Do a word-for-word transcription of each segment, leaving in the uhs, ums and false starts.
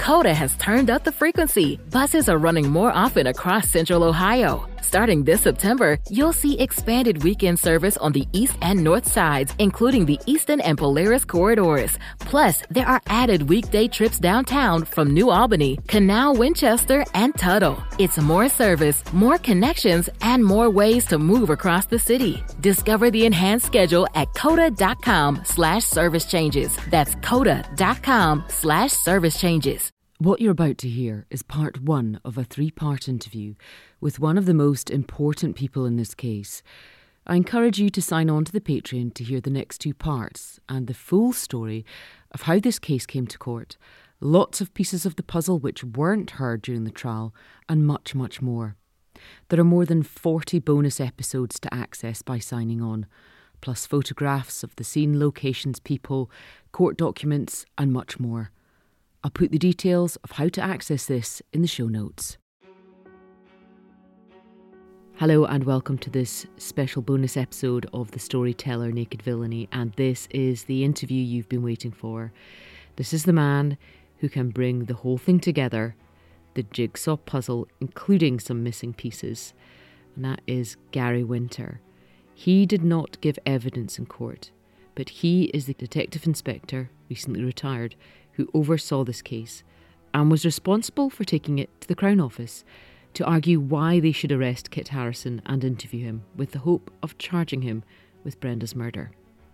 Coda has turned up the frequency. Buses are running more often across Central Ohio. Starting this September, you'll see expanded weekend service on the east and north sides, including the Eastern and Polaris corridors. Plus, there are added weekday trips downtown from New Albany, Canal, Winchester, and Tuttle. It's more service, more connections, and more ways to move across the city. Discover the enhanced schedule at coda.com slash service changes. That's coda.com slash service changes. What you're about to hear is part one of a three-part interview with one of the most important people in this case. I encourage you to sign on to the Patreon to hear the next two parts and the full story of how this case came to court, lots of pieces of the puzzle which weren't heard during the trial, and much, much more. There are more than forty bonus episodes to access by signing on, plus photographs of the scene, locations, people, court documents, and much more. I'll put the details of how to access this in the show notes. Hello and welcome to this special bonus episode of The Storyteller Naked Villainy, and this is the interview you've been waiting for. This is the man who can bring the whole thing together, the jigsaw puzzle, including some missing pieces, and that is Gary Winter. He did not give evidence in court, but he is the detective inspector, recently retired, who oversaw this case and was responsible for taking it to the Crown Office to argue why they should arrest Kit Harrison and interview him with the hope of charging him with Brenda's murder.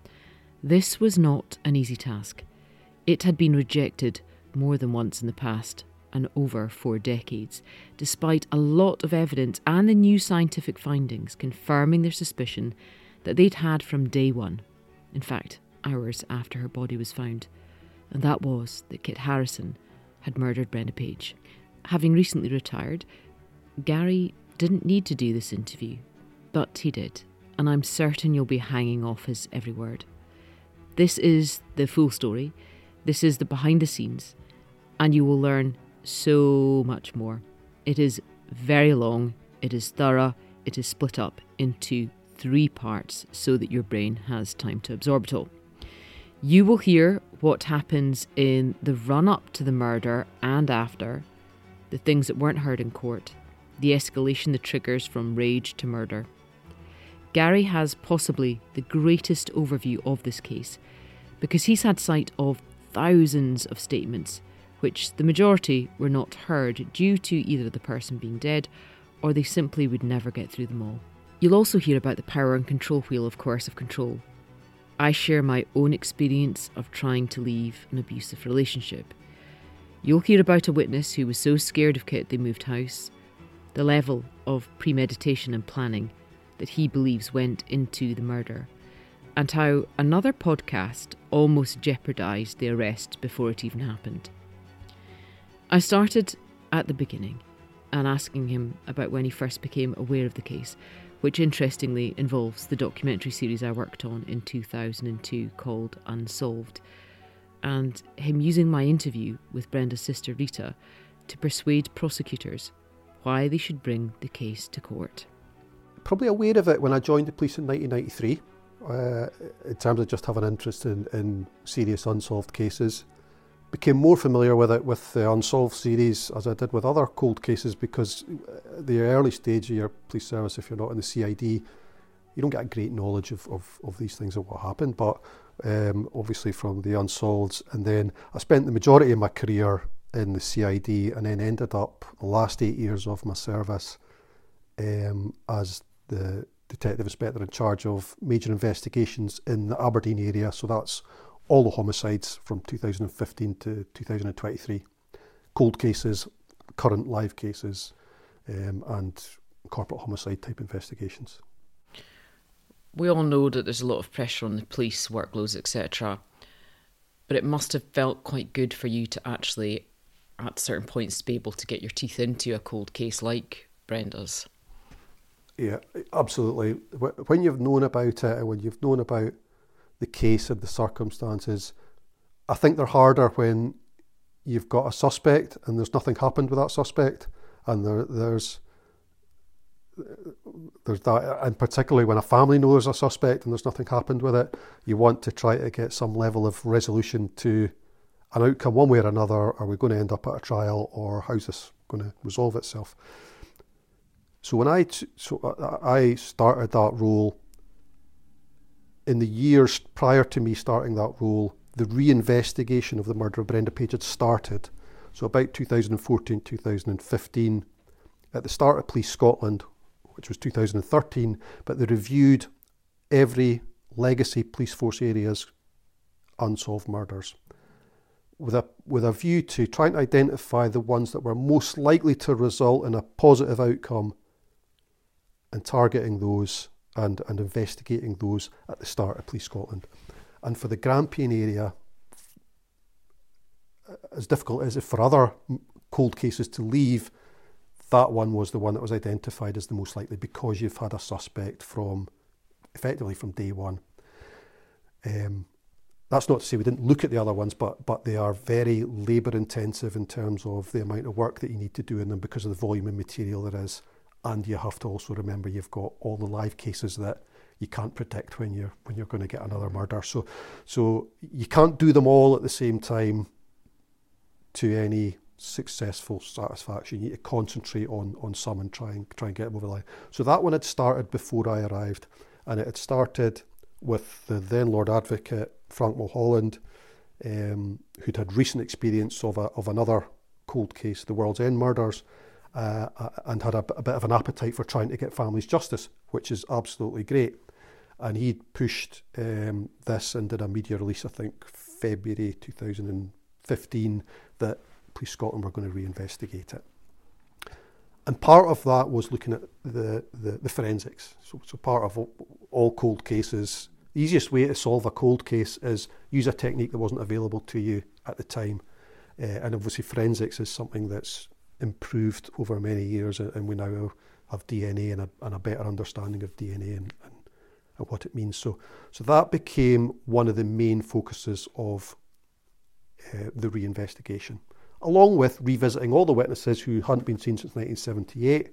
This was not an easy task. It had been rejected more than once in the past and over four decades, despite a lot of evidence and the new scientific findings confirming their suspicion that they'd had from day one, in fact, hours after her body was found. And that was that Kit Harrison had murdered Brenda Page. Having recently retired, Gary didn't need to do this interview, but he did, and I'm certain you'll be hanging off his every word. This is the full story, this is the behind the scenes, and you will learn so much more. It is very long, it is thorough, it is split up into three parts so that your brain has time to absorb it all. You will hear what happens in the run-up to the murder and after, the things that weren't heard in court, the escalation that triggers from rage to murder. Gary has possibly the greatest overview of this case because he's had sight of thousands of statements, which the majority were not heard due to either the person being dead or they simply would never get through them all. You'll also hear about the power and control wheel of coercive control. I share my own experience of trying to leave an abusive relationship. You'll hear about a witness who was so scared of Kit they moved house, the level of premeditation and planning that he believes went into the murder, and how another podcast almost jeopardised the arrest before it even happened. I started at the beginning and asking him about when he first became aware of the case, which interestingly involves the documentary series I worked on in two thousand two called Unsolved, and him using my interview with Brenda's sister Rita to persuade prosecutors why they should bring the case to court. Probably aware of it when I joined the police in nineteen ninety-three, uh, in terms of just having an interest in, in serious unsolved cases. Became more familiar with it with the Unsolved series as I did with other cold cases, because the early stage of your police service, if you're not in the C I D, you don't get a great knowledge of, of, of these things and what happened. But um, obviously from the Unsolveds, and then I spent the majority of my career in the C I D and then ended up the last eight years of my service um, as the detective inspector in charge of major investigations in the Aberdeen area. So that's all the homicides from two thousand fifteen to two thousand twenty-three. Cold cases, current live cases, um, and corporate homicide type investigations. We all know that there's a lot of pressure on the police, workloads, et cetera. But it must have felt quite good for you to actually, at certain points, be able to get your teeth into a cold case like Brenda's. Yeah, absolutely. When you've known about it and when you've known about the case and the circumstances, I think they're harder when you've got a suspect and there's nothing happened with that suspect, and there, there's there's that, and particularly when a family knows a suspect and there's nothing happened with it, you want to try to get some level of resolution to an outcome one way or another? Are we going to end up at a trial, or how's this going to resolve itself? So when I t- so I started that role, in the years prior to me starting that role, the reinvestigation of the murder of Brenda Page had started. So about two thousand fourteen, two thousand fifteen, at the start of Police Scotland, which was two thousand thirteen, but they reviewed every legacy police force area's unsolved murders with a with a view to trying to identify the ones that were most likely to result in a positive outcome, and targeting those and, and investigating those at the start of Police Scotland. And for the Grampian area, as difficult as it for other cold cases to leave, that one was the one that was identified as the most likely, because you've had a suspect from, effectively from day one. Um, that's not to say we didn't look at the other ones, but but they are very labour intensive in terms of the amount of work that you need to do in them because of the volume of material there is. And you have to also remember you've got all the live cases that you can't predict when you're when you're going to get another murder. So so you can't do them all at the same time to any successful satisfaction. You need to concentrate on on some and try and try and get them over the line. So that one had started before I arrived, and it had started with the then Lord Advocate Frank Mulholland, um, who'd had recent experience of a, of another cold case, the World's End murders, uh, and had a, a bit of an appetite for trying to get families justice, which is absolutely great. And he'd pushed um, this and did a media release, I think February two thousand fifteen, that Police Scotland were going to reinvestigate it. And part of that was looking at the, the, the forensics. So, so part of all, all cold cases, the easiest way to solve a cold case is use a technique that wasn't available to you at the time. Uh, and obviously forensics is something that's improved over many years, and we now have D N A and a, and a better understanding of D N A and, and, and what it means. So, so that became one of the main focuses of uh, the reinvestigation, along with revisiting all the witnesses who hadn't been seen since nineteen seventy-eight,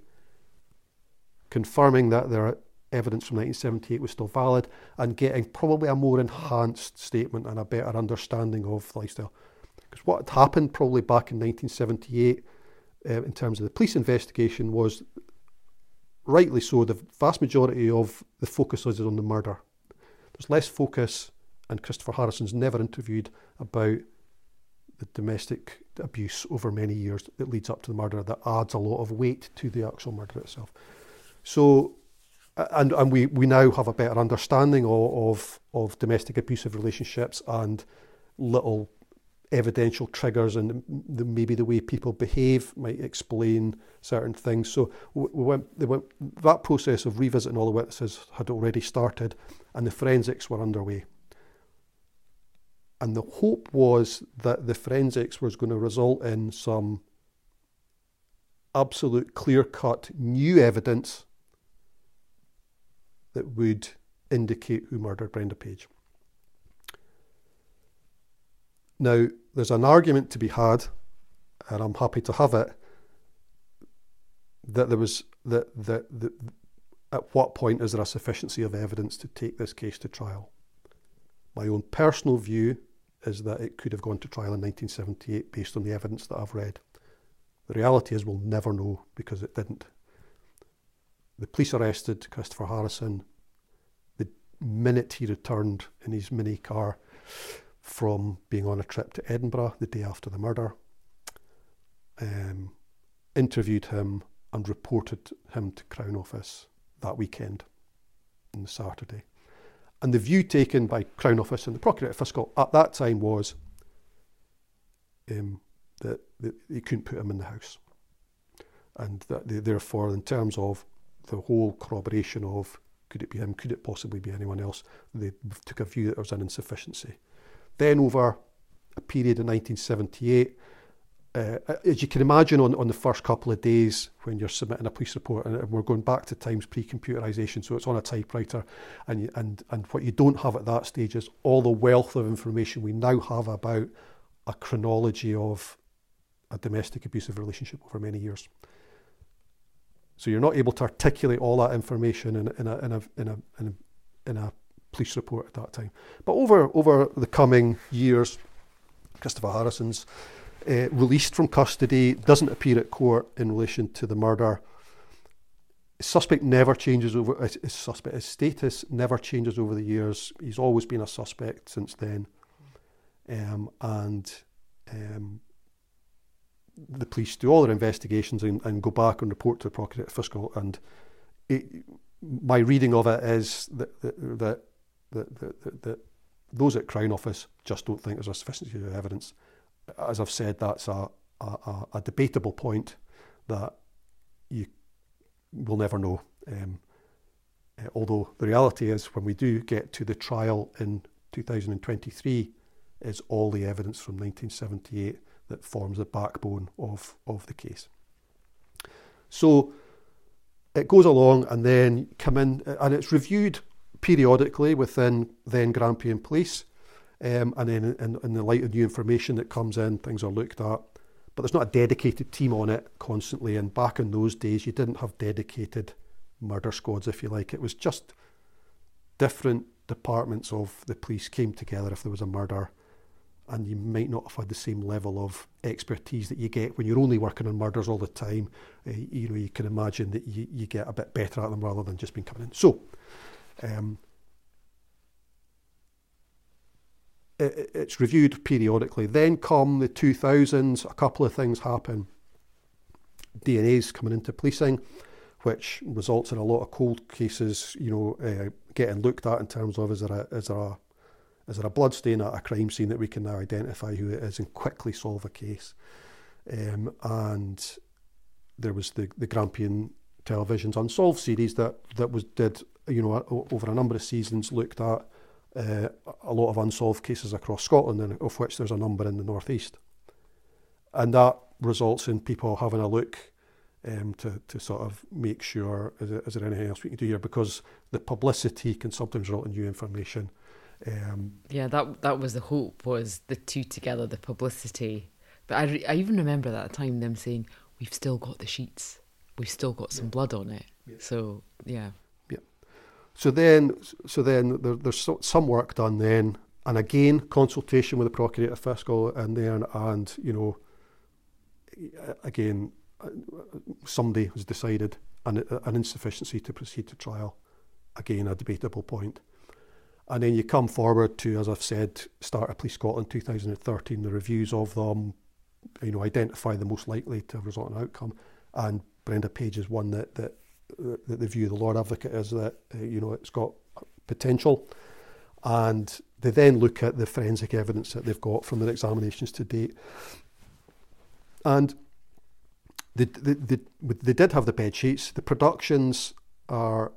confirming that their evidence from nineteen seventy-eight was still valid, and getting probably a more enhanced statement and a better understanding of lifestyle. Because what had happened probably back in nineteen seventy-eight uh, in terms of the police investigation was, rightly so, the vast majority of the focus was on the murder. There's less focus, and Christopher Harrison's never interviewed about the domestic abuse over many years that leads up to the murder, that adds a lot of weight to the actual murder itself. So, and and we, we now have a better understanding of, of, of domestic abusive relationships and little evidential triggers, and the, maybe the way people behave might explain certain things. So we went, they went, that process of revisiting all the witnesses had already started, and the forensics were underway. And the hope was that the forensics was going to result in some absolute clear-cut new evidence that would indicate who murdered Brenda Page. Now, there's an argument to be had, and I'm happy to have it, that there was that that that at what point is there a sufficiency of evidence to take this case to trial? My own personal view is that it could have gone to trial in nineteen seventy-eight based on the evidence that I've read. The reality is we'll never know, because it didn't. The police arrested Christopher Harrison the minute he returned in his mini car from being on a trip to Edinburgh the day after the murder, um, interviewed him and reported him to Crown Office that weekend, on the Saturday. And the view taken by Crown Office and the Procurator Fiscal at that time was um, that, that they couldn't put him in the house. And that they, therefore, in terms of the whole corroboration of could it be him, could it possibly be anyone else, they took a view that there was an insufficiency. Then over a period in nineteen seventy-eight, uh, as you can imagine, on, on the first couple of days when you're submitting a police report, and we're going back to times pre-computerisation, so it's on a typewriter, and, you, and, and what you don't have at that stage is all the wealth of information we now have about a chronology of a domestic abusive relationship over many years. So you're not able to articulate all that information in, in, a, in, a, in, a, in, a, in a police report at that time. But over over the coming years, Christopher Harrison's uh, released from custody, doesn't appear at court in relation to the murder. His suspect never changes over, his, his suspect, his status never changes over the years. He's always been a suspect since then. Um, and um, the police do all their investigations and, and go back and report to the Procurator Fiscal. And it, my reading of it is that that, that, that, that, that those at Crown Office just don't think there's a sufficiency of evidence. As I've said, that's a, a, a debatable point that you will never know. Um, uh, although the reality is, when we do get to the trial in two thousand twenty-three, is all the evidence from nineteen seventy-eight that forms the backbone of, of the case. So it goes along, and then come in, and it's reviewed periodically within then Grampian Police, um, and then in, in the light of new information that comes in, things are looked at. But there's not a dedicated team on it constantly, and back in those days you didn't have dedicated murder squads, if you like. It was just different departments of the police came together if there was a murder, and you might not have had the same level of expertise that you get when you're only working on murders all the time. Uh, you know, you can imagine that you, you get a bit better at them rather than just being coming in. So, um, it, it's reviewed periodically. Then come the two thousands, a couple of things happen. D N A's coming into policing, which results in a lot of cold cases, you know, uh, getting looked at in terms of, is there a, is there a Is there a blood stain at a crime scene that we can now identify who it is and quickly solve a case? Um, and there was the, the Grampian Television's Unsolved series that, that was did, you know, over a number of seasons, looked at uh, a lot of unsolved cases across Scotland, and of which there's a number in the northeast. And that results in people having a look um, to, to sort of make sure, is, it, is there anything else we can do here? Because the publicity can sometimes result in new information. Um, yeah, that that was the hope, was the two together, the publicity. But I, re- I even remember at that time them saying, we've still got the sheets, we've still got some yeah. blood on it. Yeah. So yeah, yeah. So then, so then there, there's so, some work done then, and again consultation with the Procurator Fiscal, and then and you know, again somebody has decided an, an insufficiency to proceed to trial. Again, a debatable point. And then you come forward to, as I've said, Start of Police Scotland two thousand thirteen, the reviews of them, you know, identify the most likely to result in an outcome. And Brenda Page is one that, that, that the view of the Lord Advocate is that, uh, you know, it's got potential. And they then look at the forensic evidence that they've got from their examinations to date. And they, they, they, they did have the bed sheets. The productions are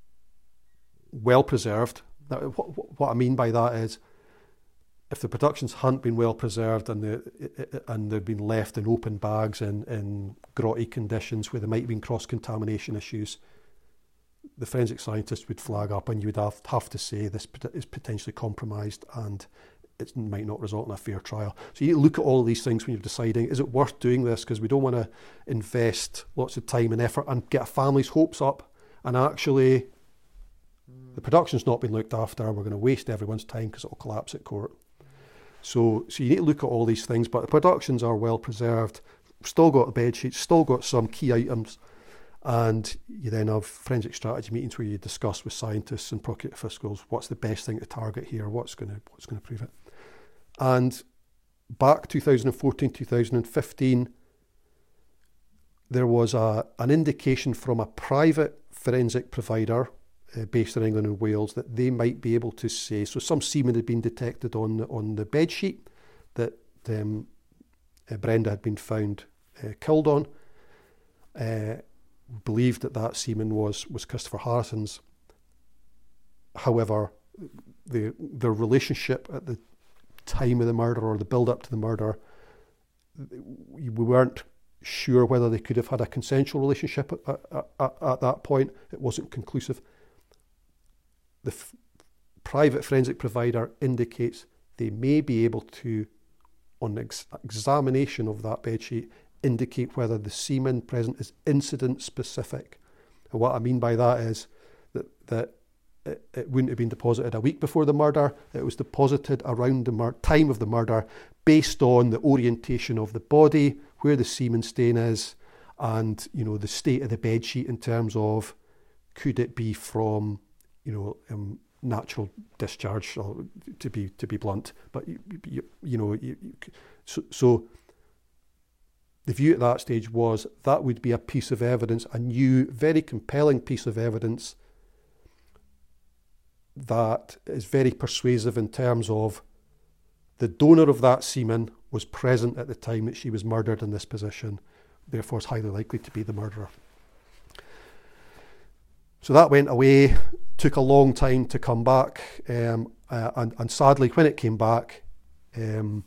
well preserved. Now, what, what I mean by that is, if the productions hadn't been well preserved and the, and they'd been left in open bags in, in grotty conditions where there might have been cross-contamination issues, the forensic scientist would flag up, and you would have, have to say this is potentially compromised and it might not result in a fair trial. So you look at all of these things when you're deciding, is it worth doing this? Because we don't want to invest lots of time and effort and get a family's hopes up, and actually the production's not been looked after, we're going to waste everyone's time because it'll collapse at court. So so you need to look at all these things, but the productions are well preserved, still got the bed sheets, still got some key items, and you then have forensic strategy meetings where you discuss with scientists and Procurator Fiscals what's the best thing to target here, what's going to what's going to prove it. And back two thousand fourteen, two thousand fifteen, there was a an indication from a private forensic provider Uh, based in England and Wales that they might be able to say, so some semen had been detected on the, on the bed sheet that um, uh, Brenda had been found uh, killed on. Uh, believed that that semen was was Christopher Harrison's. However, the their relationship at the time of the murder, or the build up to the murder, we weren't sure whether they could have had a consensual relationship at, at, at, at that point. It wasn't conclusive. The f- private forensic provider indicates they may be able to, on ex- examination of that bedsheet, indicate whether the semen present is incident specific. And what I mean by that is that, that it, it wouldn't have been deposited a week before the murder. It was deposited around the mur- time of the murder based on the orientation of the body, where the semen stain is, and, you know, the state of the bed sheet in terms of could it be from, you know, um, natural discharge, or to be to be blunt. But, you, you, you know, you, you, so, so the view at that stage was that would be a piece of evidence, a new, very compelling piece of evidence that is very persuasive in terms of the donor of that semen was present at the time that she was murdered in this position, therefore is highly likely to be the murderer. So that went away, took a long time to come back, um, uh, and, and sadly when it came back, um,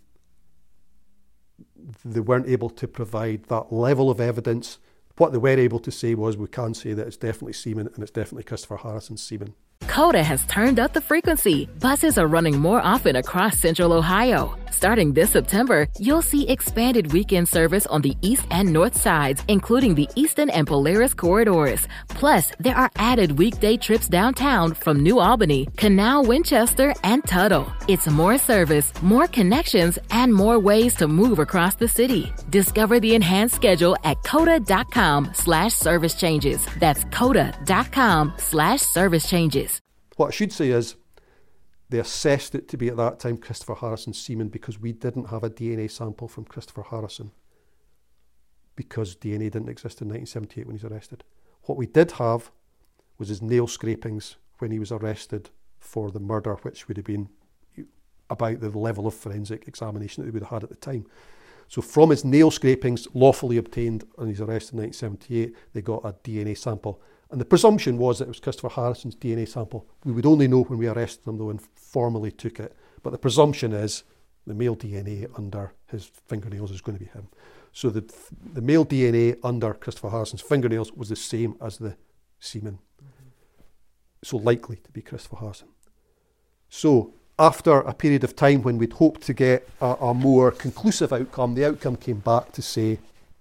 they weren't able to provide that level of evidence. What they were able to say was, we can say that it's definitely semen, and it's definitely Christopher Harrison's semen. CODA has turned up the frequency. Buses are running more often across Central Ohio. Starting this September, you'll see expanded weekend service on the east and north sides, including the Easton and Polaris corridors. Plus, there are added weekday trips downtown from New Albany, Canal, Winchester, and Tuttle. It's more service, more connections, and more ways to move across the city. Discover the enhanced schedule at coda.com slash service changes. That's coda.com slash service changes. What I should say is they assessed it to be at that time Christopher Harrison's semen because we didn't have a D N A sample from Christopher Harrison, because D N A didn't exist in nineteen seventy-eight when he was arrested. What we did have was his nail scrapings when he was arrested for the murder, which would have been about the level of forensic examination that they would have had at the time. So from his nail scrapings lawfully obtained on his arrest in nineteen seventy-eight, they got a D N A sample. And the presumption was that it was Christopher Harrison's D N A sample. We would only know when we arrested him, though, and formally took it. But the presumption is the male D N A under his fingernails is going to be him. So the the male D N A under Christopher Harrison's fingernails was the same as the semen. Mm-hmm. So likely to be Christopher Harrison. So after a period of time when we'd hoped to get a, a more conclusive outcome, the outcome came back to say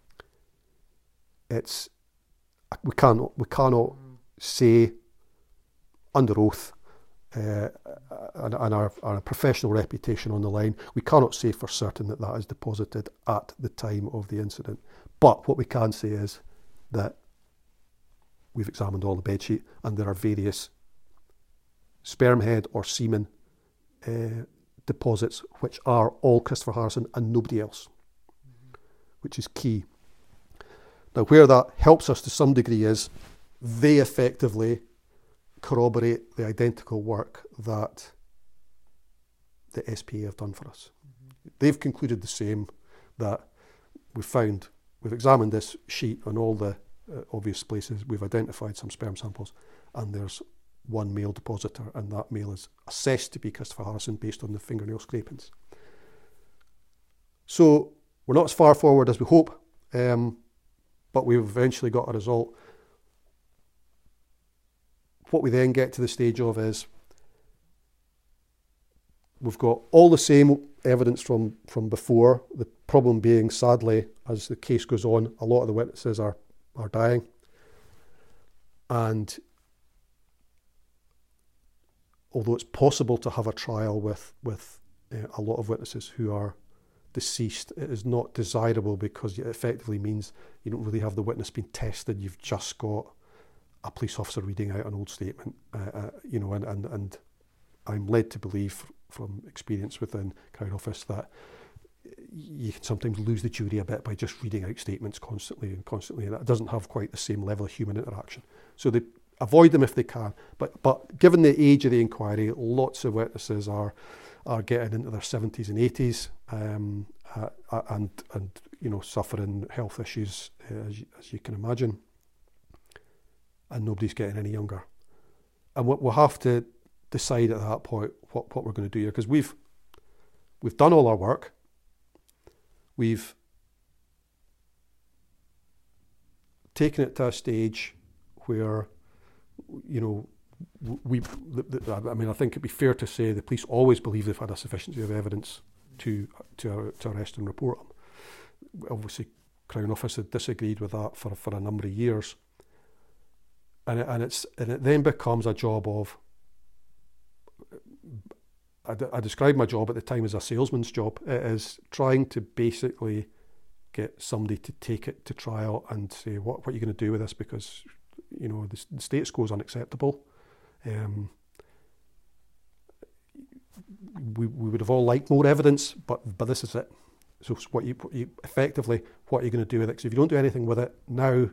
it's we cannot we cannot say under oath uh, and, and our, our professional reputation on the line, we cannot say for certain that that is deposited at the time of the incident. But what we can say is that we've examined all the bedsheet and there are various sperm head or semen uh, deposits which are all Christopher Harrison and nobody else, mm-hmm. which is key. Now, where that helps us to some degree is they effectively corroborate the identical work that the S P A have done for us. Mm-hmm. They've concluded the same, that we've found, we've examined this sheet on all the uh, obvious places, we've identified some sperm samples, and there's one male depositor, and that male is assessed to be Christopher Harrison based on the fingernail scrapings. So we're not as far forward as we hope, um, but we've eventually got a result. What we then get to the stage of is we've got all the same evidence from, from before. The problem being, sadly, as the case goes on, a lot of the witnesses are, are dying. And although it's possible to have a trial with, with uh, a lot of witnesses who are deceased, it is not desirable because it effectively means you don't really have the witness being tested. You've just got a police officer reading out an old statement, uh, uh, you know, and, and, and I'm led to believe from experience within Crown Office that you can sometimes lose the jury a bit by just reading out statements constantly and constantly, and that doesn't have quite the same level of human interaction. So they avoid them if they can. But but given the age of the inquiry, lots of witnesses are are getting into their seventies and eighties, um, uh, and and you know suffering health issues uh, as, you, as you can imagine, and nobody's getting any younger. And what we'll have to decide at that point what, what we're going to do here, because we've we've done all our work. We've taken it to a stage where, you know, we, the, the, I mean, I think it'd be fair to say the police always believe they've had a sufficiency of evidence to to, to arrest and report them. Obviously, Crown Office had disagreed with that for, for a number of years. And it, and it's and it then becomes a job of I, d- I described my job at the time as a salesman's job. It is trying to basically get somebody to take it to trial and say, what, what are you going to do with this? Because, you know, the, the status quo is unacceptable. Um, we, we would have all liked more evidence, but but this is it. So what you, what you effectively, what are you going to do with it? Because if you don't do anything with it now,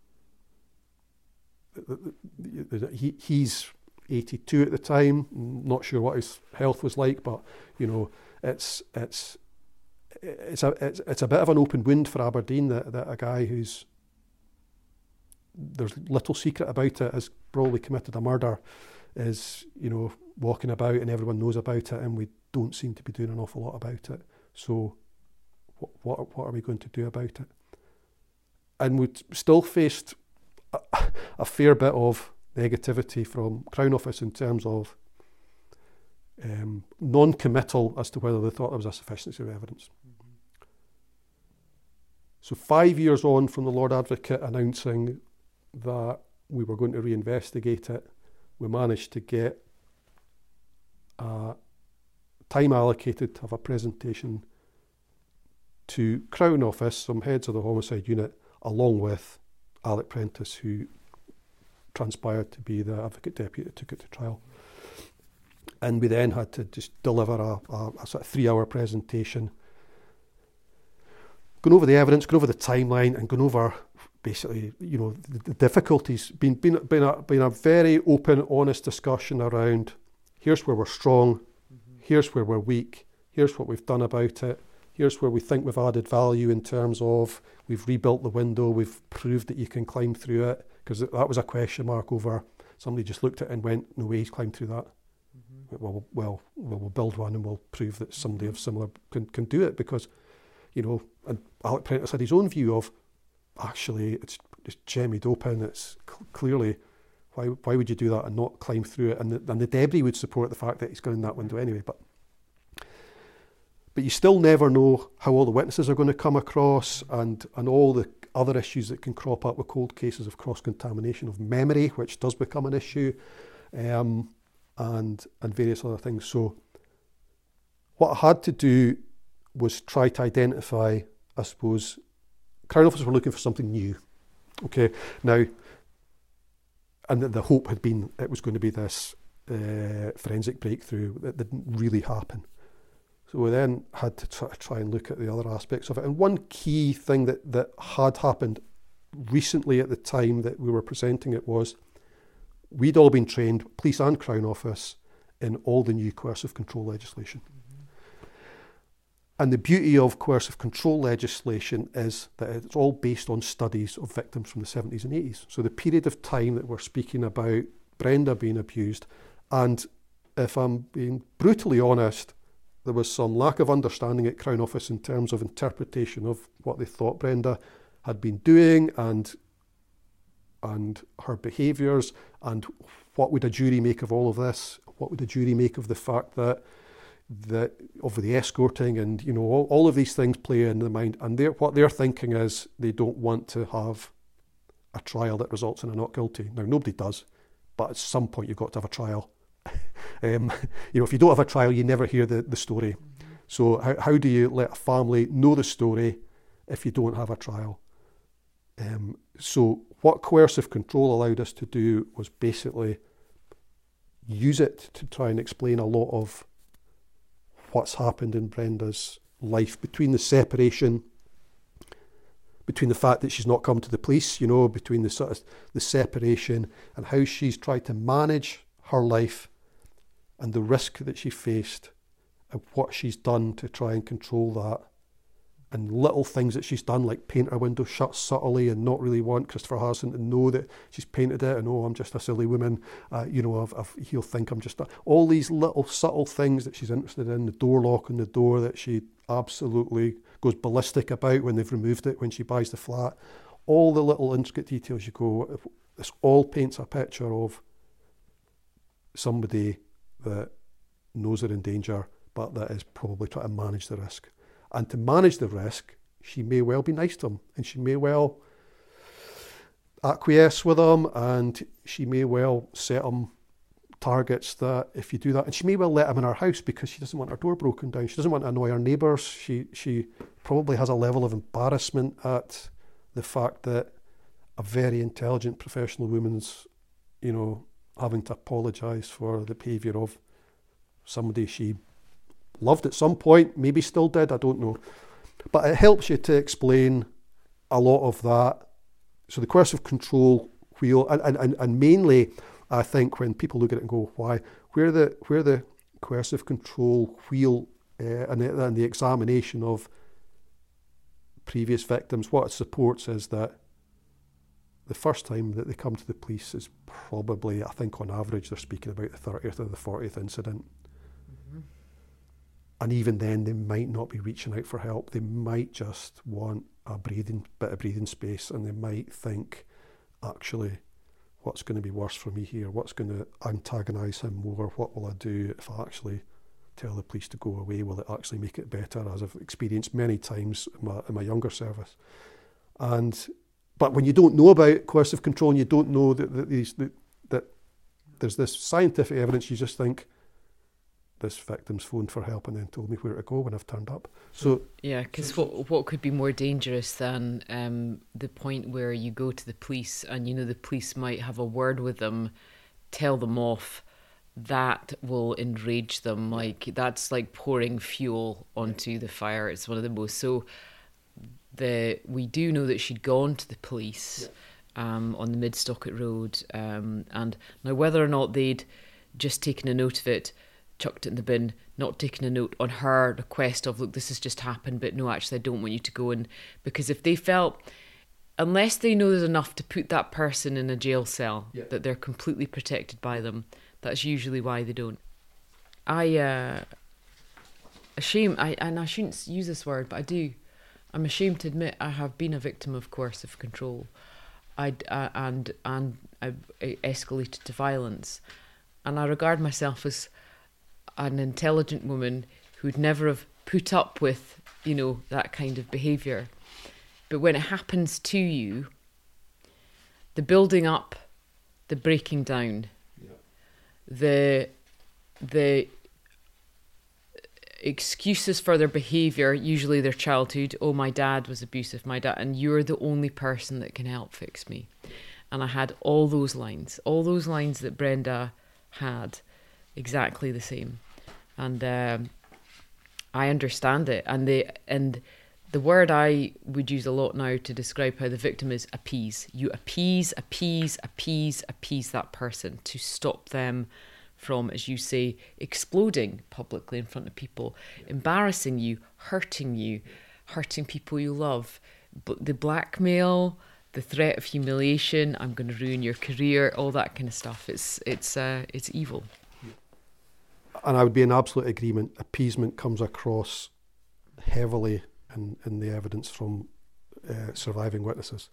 he, he's eighty-two at the time. Not sure what his health was like, but you know, it's it's it's a it's, it's a bit of an open wound for Aberdeen that, that a guy who's there's little secret about it has probably committed a murder is, you know, walking about and everyone knows about it, and we don't seem to be doing an awful lot about it. So what what, what are we going to do about it? And we still faced a, a fair bit of negativity from Crown Office in terms of um, non-committal as to whether they thought there was a sufficiency of evidence. Mm-hmm. So five years on from the Lord Advocate announcing that we were going to reinvestigate it, we managed to get a time allocated to have a presentation to Crown Office, some heads of the homicide unit, along with Alec Prentice, who transpired to be the advocate deputy that took it to trial. And we then had to just deliver a, a, a sort of three-hour presentation, going over the evidence, going over the timeline, and going over basically, you know, the, the difficulties. Been been been a, been a very open, honest discussion around. Here's where we're strong. Mm-hmm. Here's where we're weak. Here's what we've done about it. Here's where we think we've added value in terms of we've rebuilt the window, we've proved that you can climb through it, because that was a question mark over. Somebody just looked at it and went, no way he's climbed through that. Mm-hmm. Well, well, well, we'll build one and we'll prove that somebody of similar can, can do it, because, you know, and Alec Prentice had his own view of, actually, it's just jemmied open, it's cl- clearly, why why would you do that and not climb through it? And the, and the debris would support the fact that he's gone in that window anyway, but But you still never know how all the witnesses are going to come across, and, and all the other issues that can crop up with cold cases of cross-contamination of memory, which does become an issue, um, and and various other things. So what I had to do was try to identify, I suppose, Crown Office were looking for something new. Okay, now, and the, the hope had been it was going to be this uh, forensic breakthrough that didn't really happen. So we then had to try, try and look at the other aspects of it. And one key thing that, that had happened recently at the time that we were presenting it was we'd all been trained, police and Crown Office, in all the new coercive control legislation. Mm-hmm. And the beauty of coercive control legislation is that it's all based on studies of victims from the seventies and eighties. So the period of time that we're speaking about Brenda being abused, and if I'm being brutally honest, there was some lack of understanding at Crown Office in terms of interpretation of what they thought Brenda had been doing and and her behaviours, and what would a jury make of all of this? What would a jury make of the fact that that of the escorting, and you know all, all of these things play in the mind, and they're, what they're thinking is they don't want to have a trial that results in a not guilty. Now nobody does, but at some point you've got to have a trial. Um, you know, if you don't have a trial, you never hear the, the story. Mm-hmm. So how, how do you let a family know the story if you don't have a trial? Um, so what coercive control allowed us to do was basically use it to try and explain a lot of what's happened in Brenda's life, between the separation, between the fact that she's not come to the police, you know, between the sort of the separation and how she's tried to manage her life and the risk that she faced and what she's done to try and control that, and little things that she's done like paint her window shut subtly and not really want Christopher Harrison to know that she's painted it, and oh, I'm just a silly woman, uh, you know, I've, I've, he'll think I'm just a, all these little subtle things that she's interested in, the door lock on the door that she absolutely goes ballistic about when they've removed it when she buys the flat, all the little intricate details. You go, this all paints a picture of somebody that knows they're in danger, but that is probably trying to manage the risk. And to manage the risk, she may well be nice to him, and she may well acquiesce with him, and she may well set him targets that if you do that, and she may well let him in her house because she doesn't want her door broken down. She doesn't want to annoy her neighbours. She she probably has a level of embarrassment at the fact that a very intelligent professional woman's, you know, having to apologise for the behaviour of somebody she loved at some point, maybe still did, I don't know. But it helps you to explain a lot of that. So the coercive control wheel, and, and, and mainly, I think when people look at it and go, why, where the where the coercive control wheel uh, and, the, and the examination of previous victims, what it supports is that the first time that they come to the police is probably, I think on average, they're speaking about the thirtieth or the fortieth incident. Mm-hmm. And even then, they might not be reaching out for help. They might just want a breathing bit of breathing space, and they might think, actually, what's going to be worse for me here? What's going to antagonise him more? What will I do if I actually tell the police to go away? Will it actually make it better? As I've experienced many times in my, in my younger service. And but when you don't know about coercive control and you don't know that, that these that, that there's this scientific evidence, you just think, this victim's phoned for help and then told me where to go when I've turned up. So yeah, because what what could be more dangerous than um, the point where you go to the police and you know the police might have a word with them, tell them off, that will enrage them. Like that's like pouring fuel onto the fire. It's one of the most. So the we do know that she'd gone to the police yeah. um, on the Mid-Stockett Road, um, and now whether or not they'd just taken a note of it, chucked it in the bin, not taking a note on her request of, look, this has just happened, but no, actually, I don't want you to go in. Because if they felt, unless they know there's enough to put that person in a jail cell, yeah. that they're completely protected by them, that's usually why they don't. I, uh, ashamed, I, and I shouldn't use this word, but I do. I'm ashamed to admit I have been a victim of coercive control. I, uh, and, and I, I escalated to violence. And I regard myself as an intelligent woman who'd never have put up with, you know, that kind of behaviour. But when it happens to you, the building up, the breaking down, yeah. the the excuses for their behaviour, usually their childhood, oh, my dad was abusive, my dad, and you're the only person that can help fix me. And I had all those lines, all those lines that Brenda had, exactly the same. And um, I understand it. And the and the word I would use a lot now to describe how the victim is appease. You appease, appease, appease, appease that person to stop them from, as you say, exploding publicly in front of people, embarrassing you, hurting you, hurting people you love. But the blackmail, the threat of humiliation, I'm going to ruin your career, all that kind of stuff. It's it's uh, it's evil. And I would be in absolute agreement. Appeasement comes across heavily in, in the evidence from uh, surviving witnesses.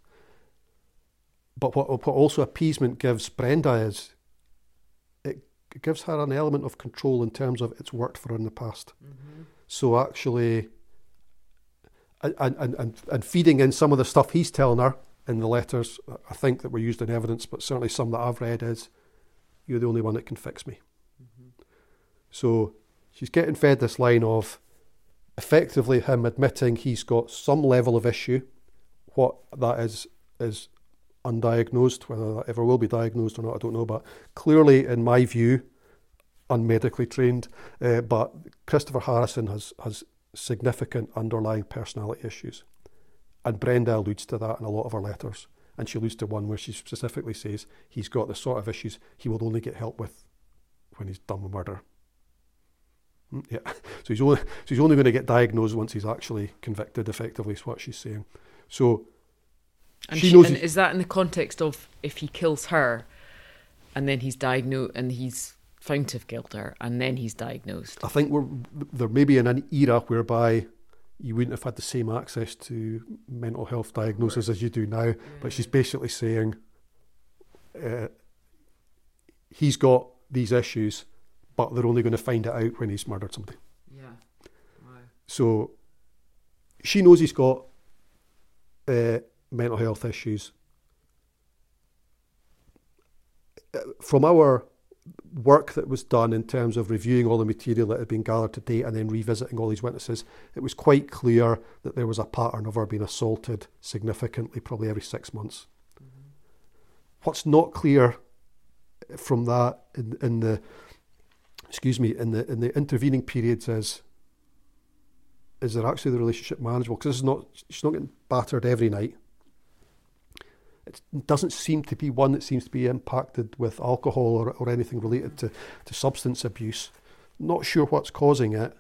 But what, what also appeasement gives Brenda is, it, it gives her an element of control in terms of it's worked for her in the past. Mm-hmm. So actually, and, and, and, and feeding in some of the stuff he's telling her in the letters, I think that were used in evidence, but certainly some that I've read is, you're the only one that can fix me. Mm-hmm. So she's getting fed this line of effectively him admitting he's got some level of issue. What that is, is undiagnosed. Whether that ever will be diagnosed or not, I don't know. But clearly, in my view, unmedically trained. Uh, but Christopher Harrison has, has significant underlying personality issues. And Brenda alludes to that in a lot of her letters. And she alludes to one where she specifically says he's got the sort of issues he will only get help with when he's done with murder. Yeah, so he's only so he's only going to get diagnosed once he's actually convicted. Effectively, is what she's saying. So and she, she knows. And is that in the context of if he kills her, and then he's diagnosed and he's found to have killed her, and then he's diagnosed? I think we're there may be in an era whereby you wouldn't have had the same access to mental health diagnosis as you do now. Yeah. But she's basically saying uh, he's got these issues, but they're only going to find it out when he's murdered somebody. Yeah. Wow. So she knows he's got uh, mental health issues. From our work that was done in terms of reviewing all the material that had been gathered to date and then revisiting all these witnesses, it was quite clear that there was a pattern of her being assaulted significantly, probably every six months. Mm-hmm. What's not clear from that in, in the excuse me in the in the intervening periods is is there actually the relationship manageable? Because this is not she's not getting battered every night. It doesn't seem to be one that seems to be impacted with alcohol or, or anything related to, to substance abuse. Not sure what's causing it,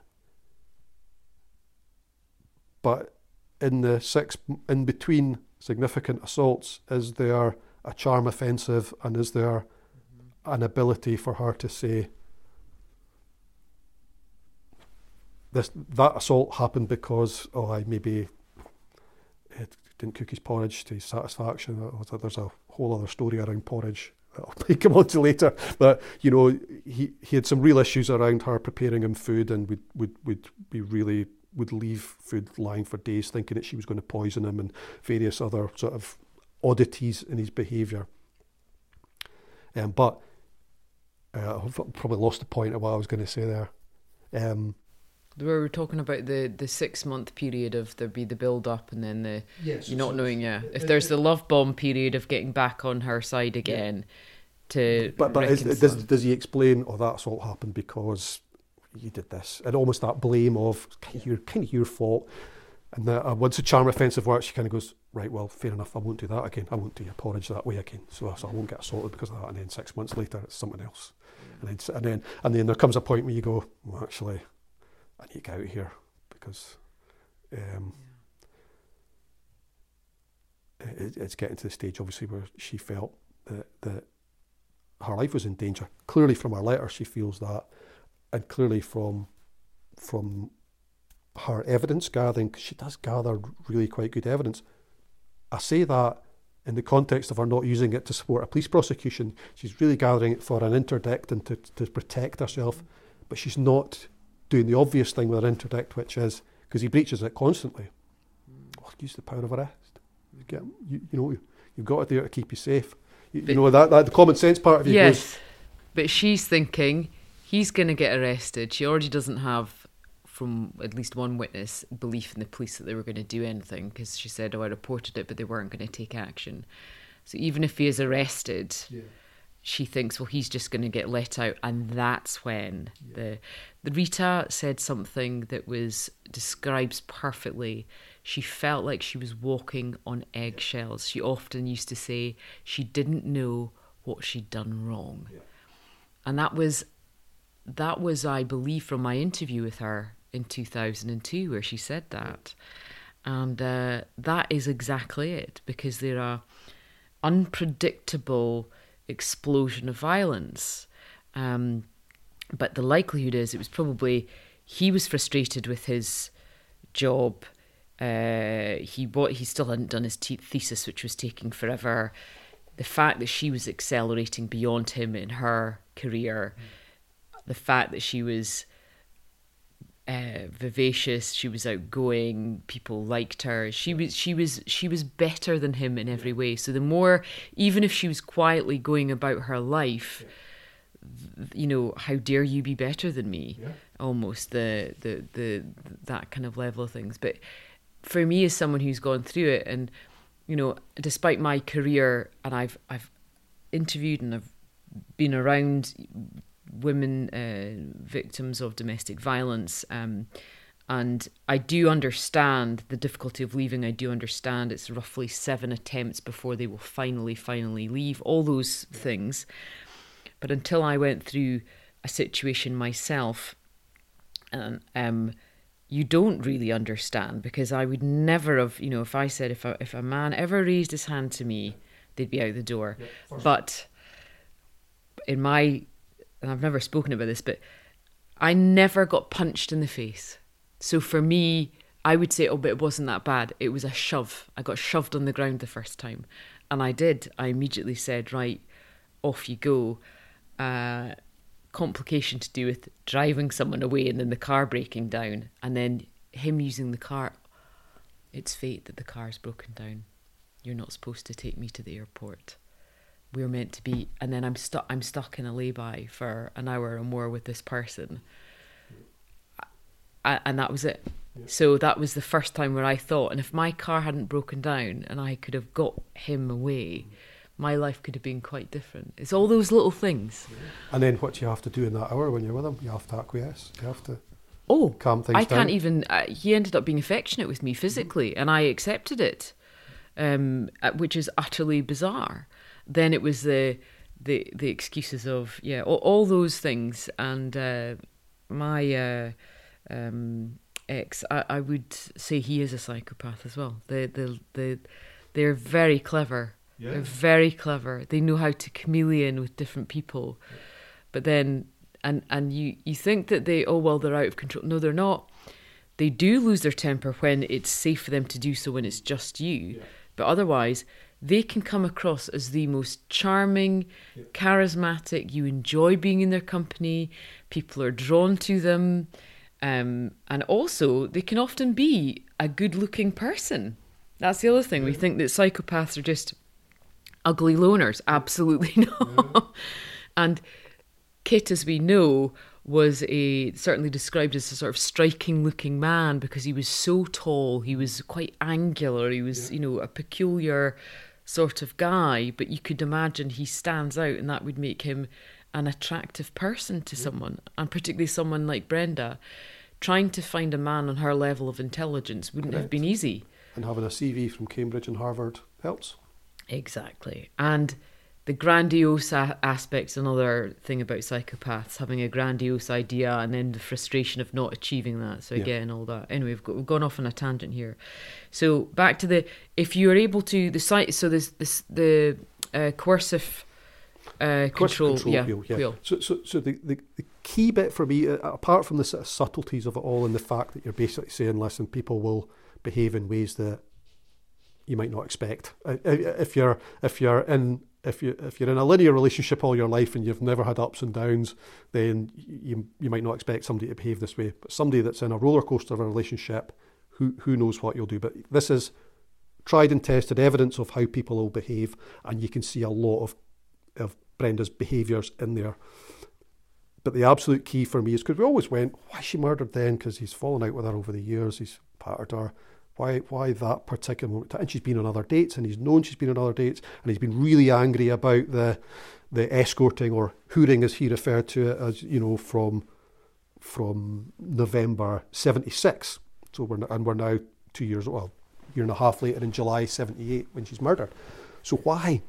but in the six in between significant assaults, is there a charm offensive, and is there mm-hmm. an ability for her to say this that assault happened because oh I maybe it didn't cook his porridge to his satisfaction. There's a whole other story around porridge that I'll come on to later. But, you know, he, he had some real issues around her preparing him food, and would, would, would be really, would leave food lying for days thinking that she was going to poison him, and various other sort of oddities in his behaviour. Um, but uh, I've probably lost the point of what I was going to say there. Um, We were talking about the, the six month period of there be the build up, and then the yes, you're not so knowing yeah if there's the love bomb period of getting back on her side again. Yeah. To but but is, does does he explain? Oh, that's all happened because you did this, and almost that blame of kind of your kind of your fault. And that, uh, once the charm offensive works, she kind of goes, right, well, fair enough, I won't do that again. I won't do your porridge that way again. So, so I won't get assaulted because of that. And then six months later, it's something else. Yeah. And then and then and then there comes a point where you go, well, actually, I need to get out of here because um, yeah. it, it's getting to the stage, obviously, where she felt that, that her life was in danger. Clearly from her letter, she feels that, and clearly from from her evidence gathering, because she does gather really quite good evidence. I say that in the context of her not using it to support a police prosecution. She's really gathering it for an interdict and to, to protect herself, but she's not doing the obvious thing with an interdict, which is, because he breaches it constantly, oh, use the power of arrest. You, get, you, you know, you've got it there to keep you safe. You, you know, that, that the common sense part of you yes, goes... but she's thinking, he's going to get arrested. She already doesn't have, from at least one witness, belief in the police that they were going to do anything, because she said, oh, I reported it, but they weren't going to take action. So even if he is arrested... Yeah. She thinks, well, he's just going to get let out, and that's when yeah. the the Rita said something that was describes perfectly. She felt like she was walking on eggshells. She often used to say she didn't know what she'd done wrong, yeah. and that was that was, I believe, from my interview with her in two thousand two, where she said that, yeah. and uh, that is exactly it, because there are unpredictable explosion of violence, um, but the likelihood is it was probably he was frustrated with his job. Uh, he what he still hadn't done his te- thesis, which was taking forever. The fact that she was accelerating beyond him in her career, mm. the fact that she was uh, vivacious, she was outgoing, people liked her. She was she was she was better than him in every way. So the more, even if she was quietly going about her life, yeah. you know, how dare you be better than me? Yeah. Almost the, the the that kind of level of things. But for me, as someone who's gone through it, and you know, despite my career, and I've I've interviewed and I've been around women uh, victims of domestic violence, um, and I do understand the difficulty of leaving. I do understand it's roughly seven attempts before they will finally, finally leave, all those things. But until I went through a situation myself, um, um, you don't really understand, because I would never have, you know, if I said, if a, if a man ever raised his hand to me, they'd be out the door. Yeah, but in my... and I've never spoken about this, but I never got punched in the face. So for me, I would say, oh, but it wasn't that bad. It was a shove. I got shoved on the ground the first time. And I did. I immediately said, right, off you go. Uh, complication to do with driving someone away and then the car breaking down. And then him using the car. It's fate that the car's broken down. You're not supposed to take me to the airport. we're meant to be, and then I'm stuck. I'm stuck in a lay-by for an hour or more with this person, I, and that was it. Yeah. So that was the first time where I thought, and if my car hadn't broken down and I could have got him away, mm. my life could have been quite different. It's all those little things. Yeah. And then what do you have to do in that hour when you're with him? You have to acquiesce. You have to. Oh, calm things I down. can't even. Uh, he ended up being affectionate with me physically, mm. and I accepted it, um, which is utterly bizarre. Then it was the the the excuses of yeah all, all those things, and uh, my uh, um, ex, I, I would say he is a psychopath as well. They the the they're very clever. Yeah. They're very clever. They know how to chameleon with different people, yeah. but then and and you you think that they oh well they're out of control. No, they're not. They do lose their temper when it's safe for them to do so, when it's just you, yeah. but otherwise. They can come across as the most charming, yeah. charismatic. You enjoy being in their company. People are drawn to them. Um, and also, they can often be a good-looking person. That's the other thing. Yeah. We think that psychopaths are just ugly loners. Absolutely not. Yeah. And Kit, as we know, was a certainly described as a sort of striking-looking man because he was so tall. He was quite angular. He was, yeah. you know, a peculiar sort of guy, but you could imagine he stands out, and that would make him an attractive person to yeah. someone, and particularly someone like Brenda. Trying to find a man on her level of intelligence wouldn't Correct. Have been easy. And having a C V from Cambridge and Harvard helps. Exactly. And the grandiose a- aspect's another thing about psychopaths, having a grandiose idea and then the frustration of not achieving that. So again, yeah. all that. Anyway, we've, got, we've gone off on a tangent here. So back to the, if you are able to, the site, so this, this the uh, coercive uh, control, control yeah, wheel, yeah. wheel. So, so, so the, the, the key bit for me, uh, apart from the sort of subtleties of it all and the fact that you're basically saying, listen, people will behave in ways that you might not expect. Uh, if you're, if you're in, If you if you're in a linear relationship all your life and you've never had ups and downs, then you you might not expect somebody to behave this way. But somebody that's in a roller coaster of a relationship, who who knows what you'll do. But this is tried and tested evidence of how people will behave, and you can see a lot of of Brenda's behaviours in there. But the absolute key for me is because we always went, why she murdered then? Because he's fallen out with her over the years, he's battered her. Why why that particular moment? And she's been on other dates, and he's known she's been on other dates, and he's been really angry about the the escorting, or hooring as he referred to it, as, you know, from from November seventy-six. So we're and we're now two years, well, a year and a half later in July seventy-eight when she's murdered. So why?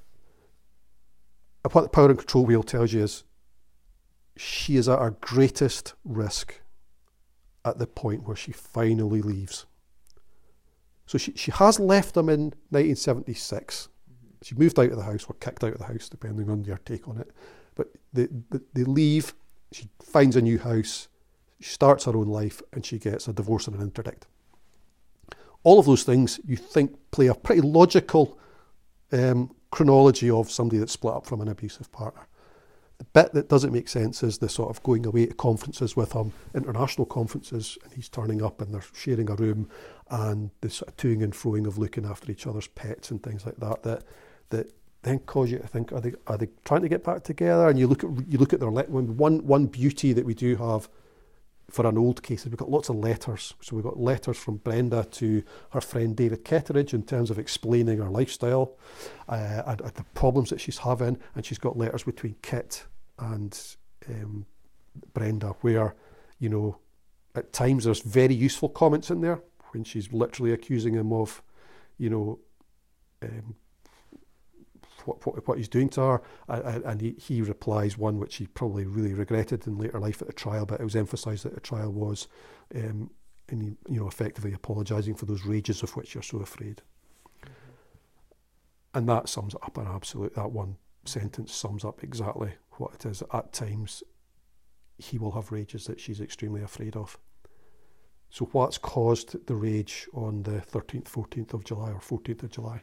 What the power and control wheel tells you is she is at her greatest risk at the point where she finally leaves. So she, she has left them in nineteen seventy-six. Mm-hmm. She moved out of the house, or kicked out of the house, depending on your take on it. But they, they, they leave, she finds a new house, she starts her own life, and she gets a divorce and an interdict. All of those things you think play a pretty logical um, chronology of somebody that's split up from an abusive partner. The bit that doesn't make sense is the sort of going away to conferences with him, international conferences, and he's turning up and they're sharing a room, and the sort of toing and froing of looking after each other's pets and things like that, that that then cause you to think, are they are they trying to get back together? And you look at you look at their let one one beauty that we do have for an old case is we've got lots of letters. So we've got letters from Brenda to her friend David Ketteridge in terms of explaining her lifestyle uh, and, and the problems that she's having, and she's got letters between Kit and um, Brenda where, you know, at times there's very useful comments in there when she's literally accusing him of, you know, um, what, what what he's doing to her, and, and he, he replies one which he probably really regretted in later life at the trial, but it was emphasised at the trial was, um, and he, you know, effectively apologising for those rages of which you're so afraid. Mm-hmm. And that sums it up an absolute, that one sentence sums up exactly what it is. At times, he will have rages that she's extremely afraid of. So what's caused the rage on the thirteenth, fourteenth of July or fourteenth of July?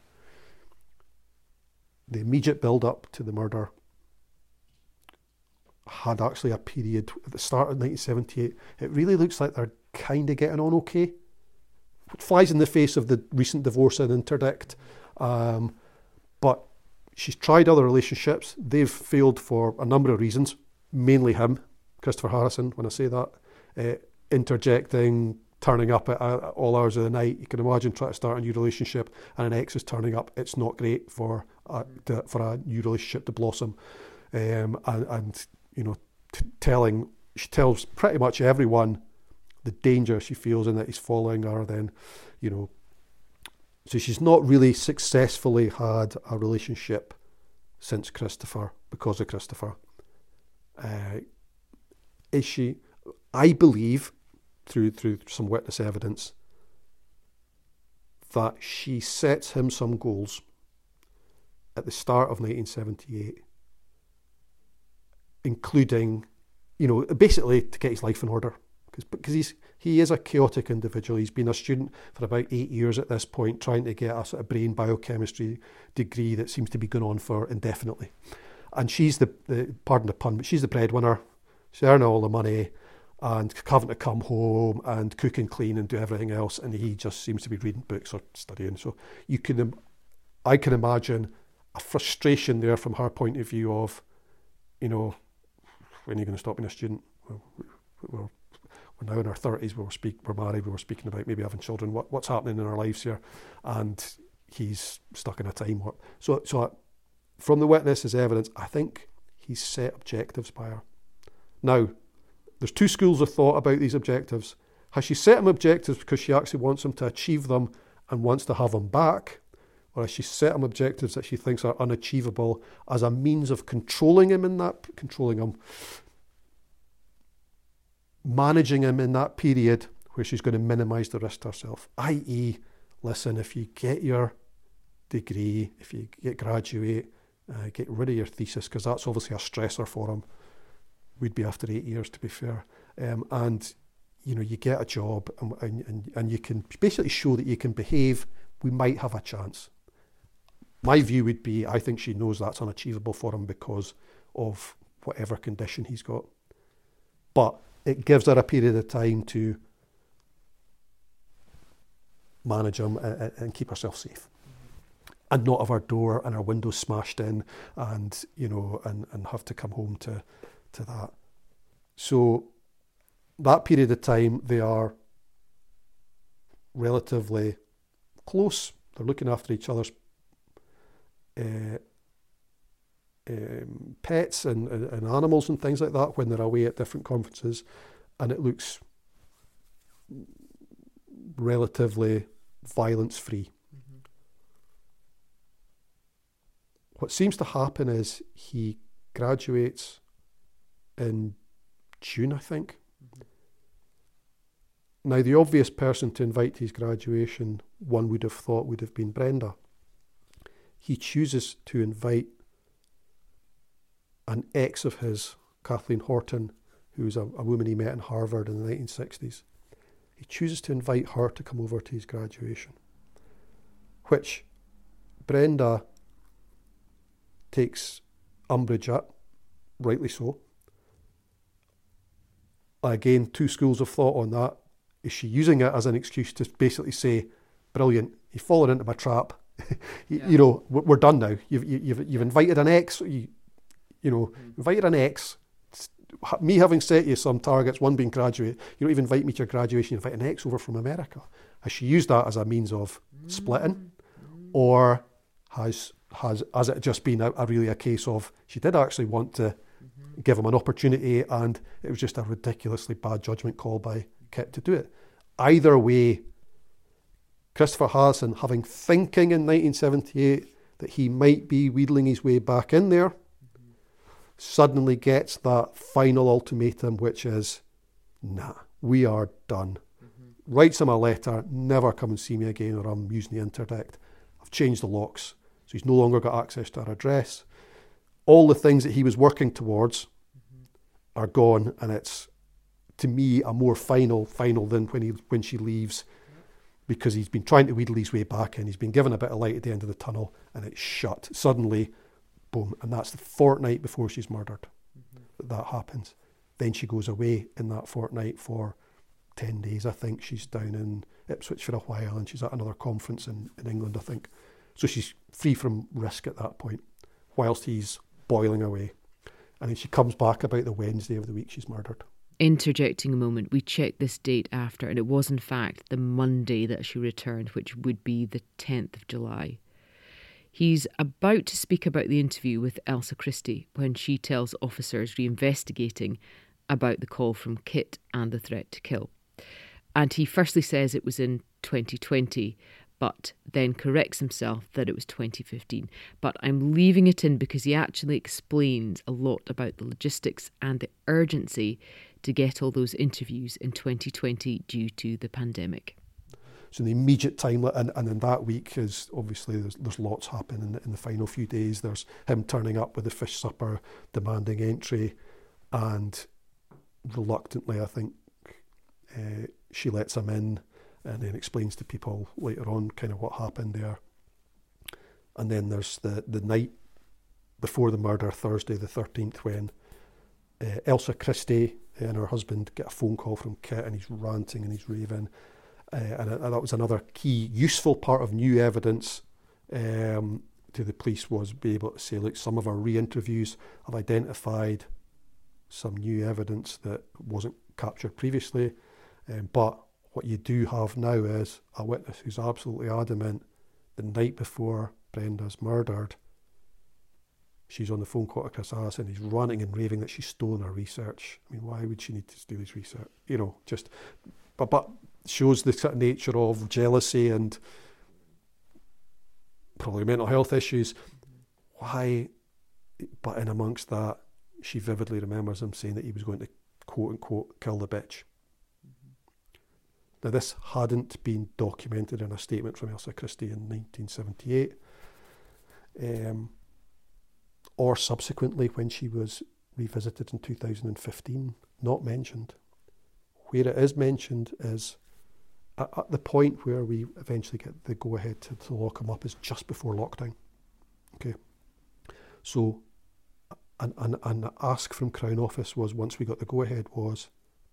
The immediate build-up to the murder had actually a period at the start of nineteen seventy-eight. It really looks like they're kind of getting on okay. It flies in the face of the recent divorce and interdict. Um, but she's tried other relationships. They've failed for a number of reasons, mainly him, Christopher Harrison, when I say that. Uh, interjecting, turning up at, at all hours of the night. You can imagine trying to start a new relationship and an ex is turning up. It's not great for a, to, for a new relationship to blossom. Um, and, and, you know, t- telling, she tells pretty much everyone the danger she feels in that he's following her, then, you know. So she's not really successfully had a relationship since Christopher, because of Christopher. Uh, is she, I believe, through through some witness evidence, that she sets him some goals at the start of nineteen seventy-eight, including, you know, basically to get his life in order. Because because he's he is a chaotic individual. He's been a student for about eight years at this point, trying to get a sort of brain biochemistry degree that seems to be going on for indefinitely. And she's the, the pardon the pun, but she's the breadwinner. She's earning all the money and having to come home and cook and clean and do everything else, and he just seems to be reading books or studying. So you can, I can imagine a frustration there from her point of view of, you know, when are you going to stop being a student? Well, we're, we're now in our thirties, we're, speak, we're married, we were speaking about maybe having children, what, what's happening in our lives here? And he's stuck in a time warp. So, so from the witness's evidence, I think he's set objectives by her. Now, there's two schools of thought about these objectives. Has she set him objectives because she actually wants him to achieve them and wants to have them back? Or has she set him objectives that she thinks are unachievable as a means of controlling him in that, controlling him, managing him in that period where she's going to minimise the risk to herself? that is, listen, if you get your degree, if you get graduate, uh, get rid of your thesis, because that's obviously a stressor for him. We'd be after eight years, to be fair. Um, and, you know, you get a job and, and, and you can basically show that you can behave, we might have a chance. My view would be, I think she knows that's unachievable for him because of whatever condition he's got. But it gives her a period of time to manage him and, and keep herself safe. And not have her door and her windows smashed in and, you know, and, and have to come home to, to that. So that period of time, they are relatively close. They're looking after each other's uh, um, pets and, and, and animals and things like that when they're away at different conferences, and it looks relatively violence-free. Mm-hmm. What seems to happen is he graduates in June, I think. Mm-hmm. Now, the obvious person to invite to his graduation, one would have thought would have been Brenda. He chooses to invite an ex of his, Kathleen Horton, who's a, a woman he met in Harvard in the nineteen sixties. He chooses to invite her to come over to his graduation, which Brenda takes umbrage at, rightly so. Again, two schools of thought on that. Is she using it as an excuse to basically say, brilliant, you've fallen into my trap, you, yeah. you know, we're done now. You've, you've, you've invited an ex, you, you know, mm. invited an ex, me having set you some targets, one being graduate, you don't even invite me to your graduation, you invite an ex over from America. Has she used that as a means of mm. splitting? Mm. Or has has has it just been a, a really a case of she did actually want to mm-hmm. give him an opportunity and it was just a ridiculously bad judgment call by Kit to do it? Either way, Christopher Harrison, having thinking in nineteen seventy-eight that he might be wheedling his way back in there, mm-hmm. suddenly gets that final ultimatum, which is, nah, we are done. Mm-hmm. Writes him a letter, never come and see me again, or I'm using the interdict. I've changed the locks. So he's no longer got access to her address. All the things that he was working towards mm-hmm. are gone, and it's, to me, a more final final than when he when she leaves, because he's been trying to wheedle his way back in. He's been given a bit of light at the end of the tunnel, and it's shut. Suddenly, boom, and that's the fortnight before she's murdered mm-hmm. that that happens. Then she goes away in that fortnight for ten days, I think. She's down in Ipswich for a while, and she's at another conference in, in England, I think. So she's free from risk at that point. whilst he's boiling away. And then she comes back about the Wednesday of the week she's murdered. Interjecting a moment, we checked this date after, and it was in fact the Monday that she returned, which would be the tenth of July. He's about to speak about the interview with Elsa Christie when she tells officers reinvestigating about the call from Kit and the threat to kill. And he firstly says it was in twenty twenty, but then corrects himself that it was twenty fifteen. But I'm leaving it in because he actually explains a lot about the logistics and the urgency to get all those interviews in twenty twenty due to the pandemic. So in the immediate time, and, and in that week is obviously there's, there's lots happening in the, in the final few days. There's him turning up with the fish supper, demanding entry, and reluctantly, I think, uh, she lets him in and then explains to people later on kind of what happened there. And then there's the, the night before the murder, Thursday the thirteenth, when uh, Elsa Christie and her husband get a phone call from Kit, and he's ranting and he's raving. Uh, and, and that was another key, useful part of new evidence um, to the police, was be able to say, look, some of our re-interviews have identified some new evidence that wasn't captured previously. Um, but what you do have now is a witness who's absolutely adamant the night before Brenda's murdered, she's on the phone call to Chris Harrison, he's ranting and raving that she's stolen her research. I mean, why would she need to do this research? You know, just, but, but shows the sort of nature of jealousy and probably mental health issues. Why, but in amongst that, she vividly remembers him saying that he was going to, quote unquote, kill the bitch. Now, this hadn't been documented in a statement from Elsa Christie in nineteen seventy-eight, um, or subsequently when she was revisited in two thousand fifteen, not mentioned. Where it is mentioned is at, at the point where we eventually get the go-ahead to, to lock him up is just before lockdown. Okay, so an, an, an ask from Crown Office was, once we got the go-ahead, was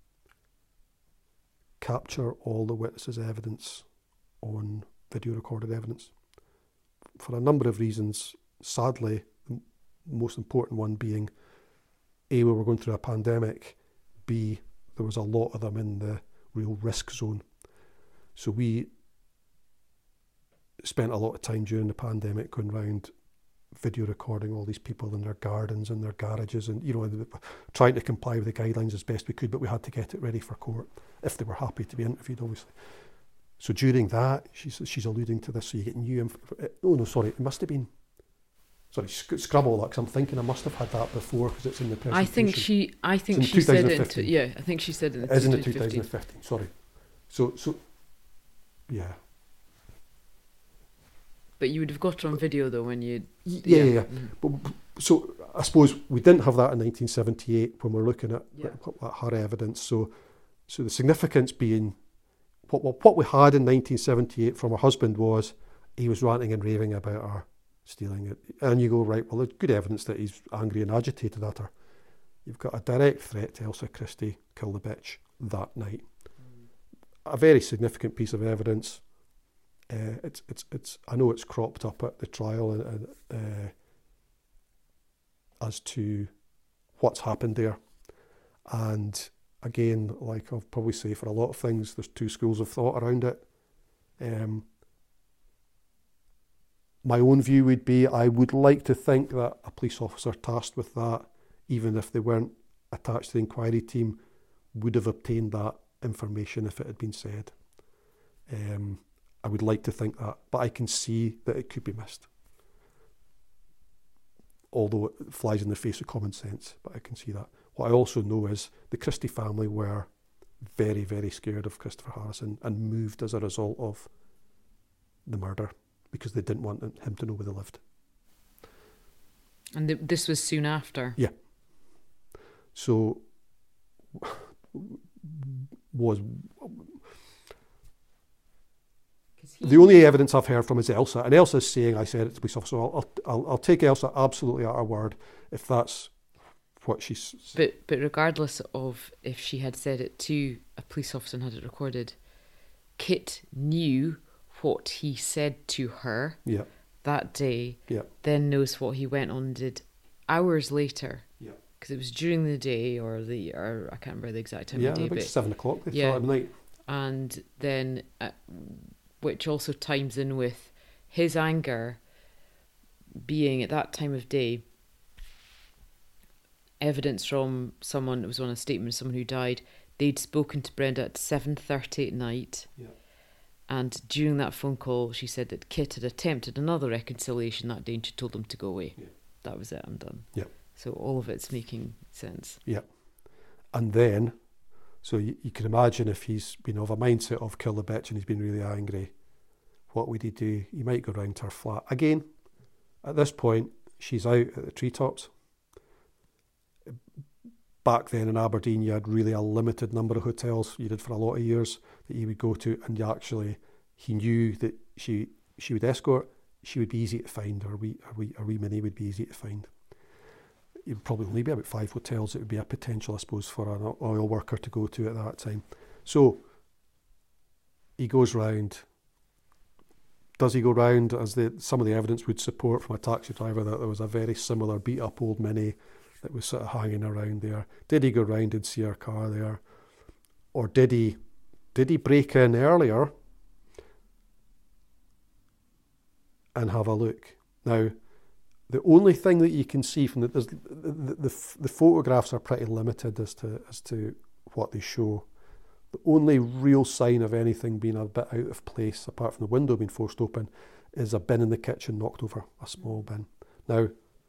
capture all the witnesses' evidence on video recorded evidence. For a number of reasons, sadly, the most important one being, A, we were going through a pandemic, B, there was a lot of them in the real risk zone. So we spent a lot of time during the pandemic going around video recording all these people in their gardens and their garages, and you know, trying to comply with the guidelines as best we could, but we had to get it ready for court if they were happy to be interviewed, obviously. So during that, she's she's alluding to this, so you get new info. Oh no, sorry, it must have been, sorry, sc- scrub all that, because I'm thinking I must have had that before, because it's in the presentation. I think she, I think she said it, in, yeah, I think she said it in, it is in the two thousand fifteen, sorry. So, so, yeah. But you would have got it on video though when you... Yeah, yeah, yeah. Mm. But, so I suppose we didn't have that in nineteen seventy-eight when we're looking at, yeah. at her evidence. So so the significance being, what, what what we had in nineteen seventy-eight from her husband was he was ranting and raving about her stealing it. And you go, right, well, there's good evidence that he's angry and agitated at her. You've got a direct threat to Elsa Christie, kill the bitch, that night. Mm. A very significant piece of evidence. Uh, it's it's it's. I know it's cropped up at the trial and, and uh, as to what's happened there, and again, like I'll probably say for a lot of things, there's two schools of thought around it. Um, my own view would be I would like to think that a police officer tasked with that, even if they weren't attached to the inquiry team, would have obtained that information if it had been said. Um, I would like to think that, but I can see that it could be missed. Although it flies in the face of common sense, but I can see that. What I also know is the Christie family were very, very scared of Christopher Harrison and moved as a result of the murder because they didn't want him to know where they lived. And th- this was soon after? Yeah. So, was... The only evidence I've heard from is Elsa, and Elsa's saying, I said it to police officer, so I'll, I'll, I'll take Elsa absolutely at her word if that's what she's... But but regardless of if she had said it to a police officer and had it recorded, Kit knew what he said to her yeah. that day, Yeah. then knows what he went on and did hours later. Yeah. Because it was during the day or the, or I can't remember the exact time Yeah, of the day. about But, seven o'clock they yeah. thought at night. and then, uh, which also times in with his anger being at that time of day, evidence from someone, it was on a statement of someone who died, they'd spoken to Brenda at seven thirty at night. Yeah. And during that phone call, she said that Kit had attempted another reconciliation that day and she told him to go away. Yeah. That was it, I'm done. Yeah. So all of it's making sense. Yeah. And then, so you, you can imagine if he's been of a mindset of kill the bitch and he's been really angry, what would he do? He might go round to her flat. Again, at this point, she's out at the treetops. Back then in Aberdeen, you had really a limited number of hotels, you did for a lot of years, that he would go to, and you actually, he knew that she she would escort, she would be easy to find, or wee, or wee, or wee Minnie would be easy to find. It would probably only be about five hotels. It would be a potential, I suppose, for an oil worker to go to at that time. So he goes round. Does he go round, as the, some of the evidence would support from a taxi driver, that there was a very similar beat-up old Minnie that was sort of hanging around there? Did he go round and see her car there? Or did he did he break in earlier and have a look? Now, the only thing that you can see from the the, the, the, the photographs are pretty limited as to as to what they show. The only real sign of anything being a bit out of place, apart from the window being forced open, is a bin in the kitchen knocked over, a small bin. Now,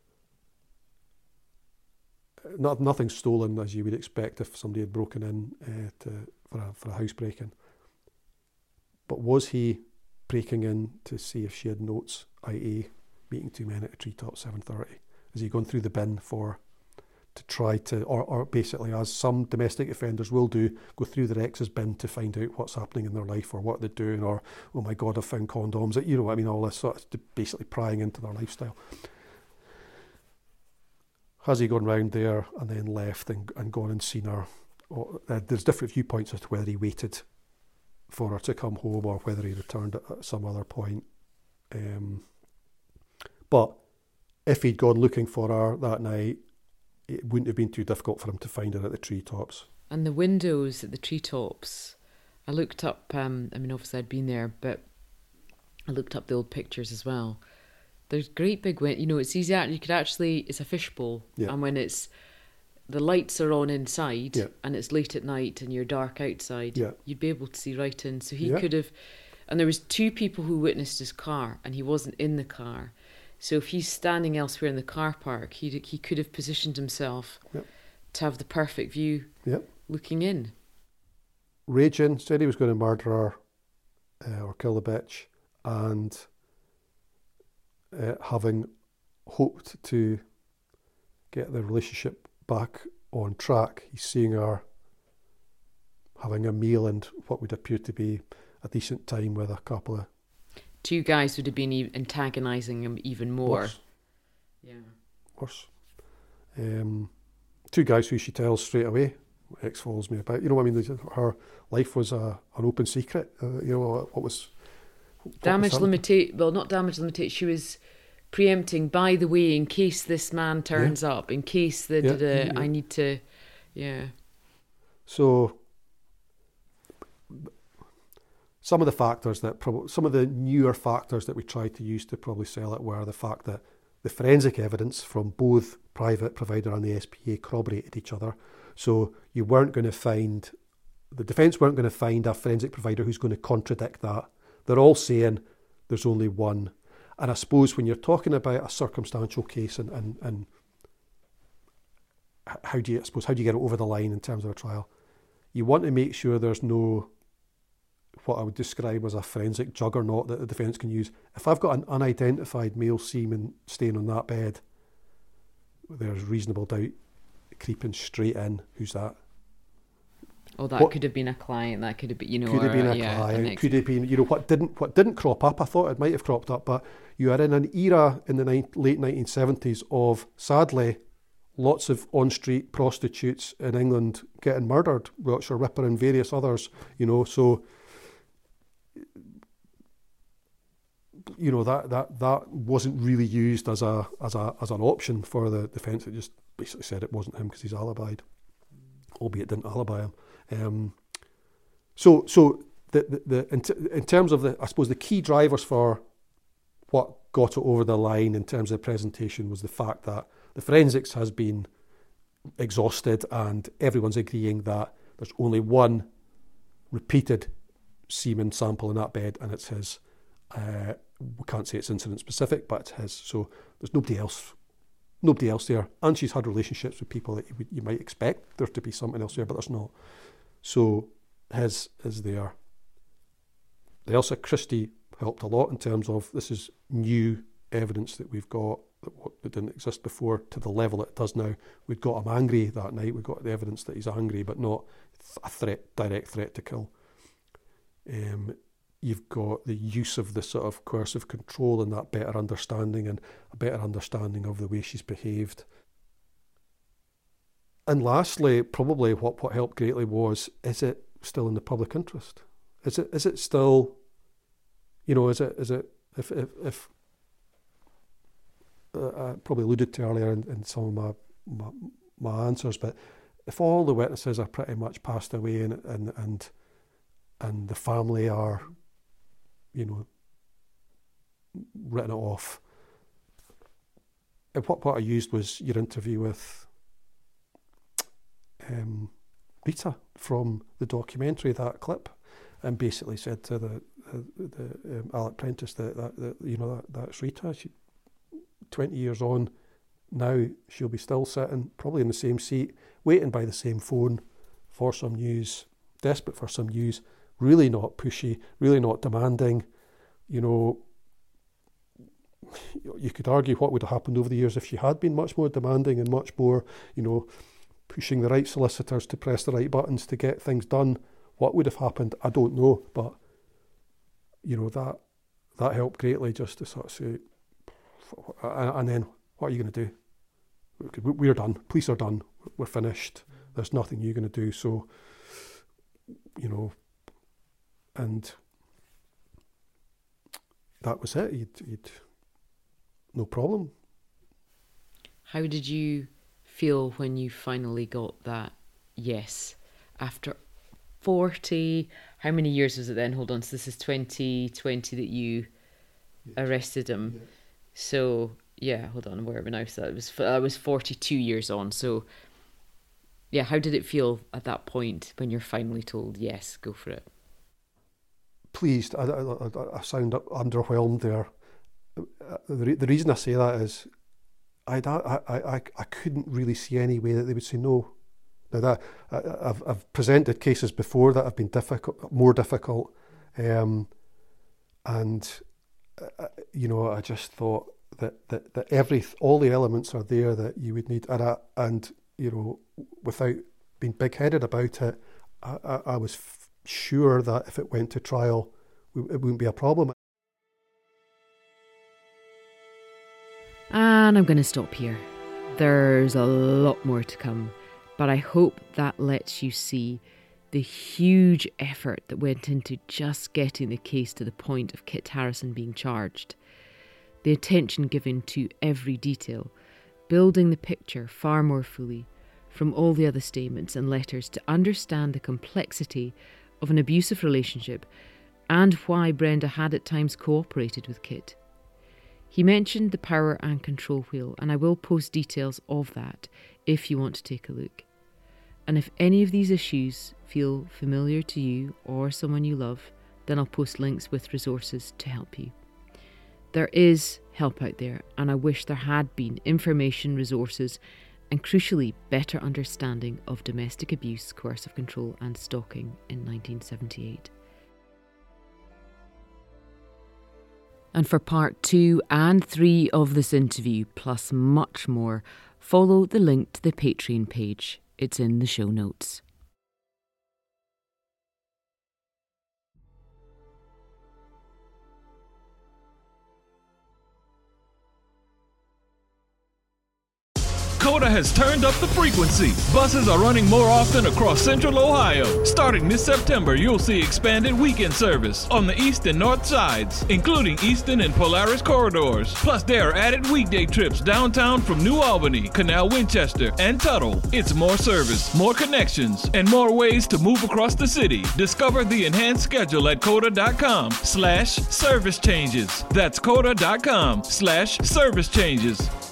not nothing stolen as you would expect if somebody had broken in uh, to for a for a house break-in. But was he breaking in to see if she had notes, that is, meeting two men at a treetop seven thirty? Is he going through the bin for to try to, or, or basically, as some domestic offenders will do, go through their ex's bin to find out what's happening in their life or what they're doing, or, oh my God, I've found condoms, you know what I mean, all this sort of basically prying into their lifestyle. Has he gone round there and then left and, and gone and seen her? Or, uh, there's different viewpoints as to whether he waited for her to come home or whether he returned at, at some other point. Um, but if he'd gone looking for her that night, it wouldn't have been too difficult for him to find her at the treetops. And the windows at the treetops, I looked up, um, I mean, obviously I'd been there, but I looked up the old pictures as well. There's great big wind, you know, it's easy, you could actually, it's a fishbowl, Yeah. and when it's, the lights are on inside, Yeah. and it's late at night and you're dark outside, Yeah. you'd be able to see right in. So he Yeah. could have, and there was two people who witnessed his car, and he wasn't in the car. So if he's standing elsewhere in the car park, he he could have positioned himself Yep. to have the perfect view Yep. looking in. Raging, said he was going to murder her uh, or kill the bitch, and uh, having hoped to get the relationship back on track, he's seeing her having a meal and what would appear to be a decent time with a couple of Two guys would have been e- antagonising him even more. Worse. Yeah. Worse. Um, two guys who she tells straight away, X follows me about. You know what I mean? Her life was a, an open secret. Uh, you know, what was... What Damage was limitation, well, not damage limitation, she was preempting, by the way, in case this man turns yeah. up, in case the, yeah, da, da, yeah. I need to, yeah. So... Some of the factors that probably, some of the newer factors that we tried to use to probably sell it were the fact that the forensic evidence from both private provider and the S P A corroborated each other. So you weren't going to find, the defence weren't going to find a forensic provider who's going to contradict that. They're all saying there's only one. And I suppose when you're talking about a circumstantial case and, and, and how do you, I suppose, how do you get it over the line in terms of a trial? You want to make sure there's no, what I would describe as a forensic juggernaut that the defence can use. If I've got an unidentified male semen staying on that bed, there's reasonable doubt creeping straight in. Who's that? Oh, that what, could have been a client. That could have been, you know, could have been a yeah, client. Could have been, you know, what didn't what didn't crop up. I thought it might have cropped up, but you are in an era in the ni- late nineteen seventies of, sadly, lots of on-street prostitutes in England getting murdered, Roger Ripper and various others. You know, so. you know, that, that, that wasn't really used as a as a as an option for the defence. It just basically said it wasn't him because he's alibied, albeit didn't alibi him. Um, so so the the, the in, t- in terms of the, I suppose the key drivers for what got it over the line in terms of the presentation was the fact that the forensics has been exhausted and everyone's agreeing that there's only one repeated semen sample in that bed and it's his. Uh, we can't say it's incident specific, but it's his. So there's nobody else, nobody else there. And she's had relationships with people that you, you might expect there to be something else there, but there's not. So his is there. The Ailsa Christie helped a lot in terms of this is new evidence that we've got that, that didn't exist before to the level that it does now. We'd got him angry that night. We got the evidence that he's angry, but not a threat, direct threat to kill. Um, you've got the use of the sort of coercive control and that better understanding and a better understanding of the way she's behaved. And lastly, probably what, what helped greatly was, is it still in the public interest? Is it is it still, you know, is it is it if if, if uh, I probably alluded to earlier in, in some of my, my my answers, but if all the witnesses are pretty much passed away and and and and the family are, you know, written it off. And what what I used was your interview with um, Rita from the documentary, that clip, and basically said to the the, the um, Alec Prentice that, that, that you know that, that's Rita. She, twenty years on, now she'll be still sitting probably in the same seat, waiting by the same phone for some news, desperate for some news. Really not pushy, really not demanding. You know, you could argue what would have happened over the years if she had been much more demanding and much more, you know, pushing the right solicitors to press the right buttons to get things done. What would have happened? I don't know, but you know, that that helped greatly just to sort of say, and then what are you going to do? We're done. Police are done. We're finished. There's nothing you're going to do. So, you know. And that was it. You'd, you'd, no problem. How did you feel when you finally got that yes? After forty, how many years was it then? Hold on, so this is twenty twenty that you yeah. arrested him. Yeah. So, yeah, hold on, where am I now? So that was, I was forty-two years on. So, yeah, how did it feel at that point when you're finally told, yes, go for it? Pleased. I, I, I sound underwhelmed there. The, re- the reason I say that is I'd, I, I, I couldn't really see any way that they would say no. Now that I, I've, I've presented cases before that have been difficult, more difficult, um, and uh, you know, I just thought that, that, that every all the elements are there that you would need, and I, and you know, without being big-headed about it, I, I, I was f- sure that if it went to trial, it wouldn't be a problem. And I'm going to stop here. There's a lot more to come, but I hope that lets you see the huge effort that went into just getting the case to the point of Kit Harrison being charged. The attention given to every detail, building the picture far more fully from all the other statements and letters to understand the complexity of an abusive relationship and why Brenda had at times cooperated with Kit. He mentioned the power and control wheel, and I will post details of that if you want to take a look. And if any of these issues feel familiar to you or someone you love, then I'll post links with resources to help you. There is help out there, and I wish there had been information, resources, and crucially better understanding of domestic abuse, coercive control and stalking in nineteen seventy-eight. And for part two and three of this interview, plus much more, follow the link to the Patreon page. It's in the show notes. COTA has turned up the frequency. Buses are running more often across Central Ohio. Starting this September, you'll see expanded weekend service on the east and north sides, including Eastern and Polaris corridors. Plus, there are added weekday trips downtown from New Albany, Canal Winchester, and Tuttle. It's more service, more connections, and more ways to move across the city. Discover the enhanced schedule at COTA.com slash service changes. That's COTA.com slash service changes.